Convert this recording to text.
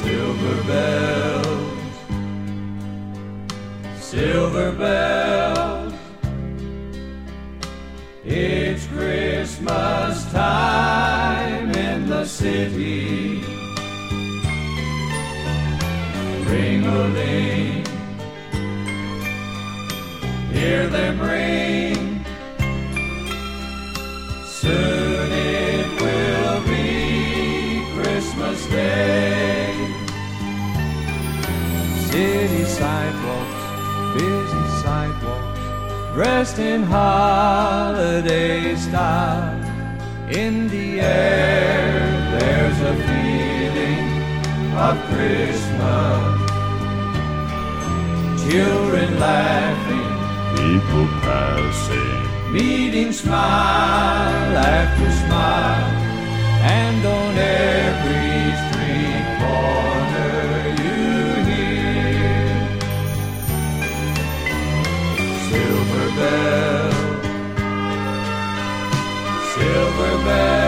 Silver bells, silver bells, it's Christmas time in the city. Ring-a-ling, hear them ring. Soon it will be Christmas Day. City sidewalks, busy sidewalks, dressed in holiday style. In the air, there's a feeling of Christmas. Children laughing, people passing, meeting smile after smile, and on every street corner you hear silver bells, silver bells.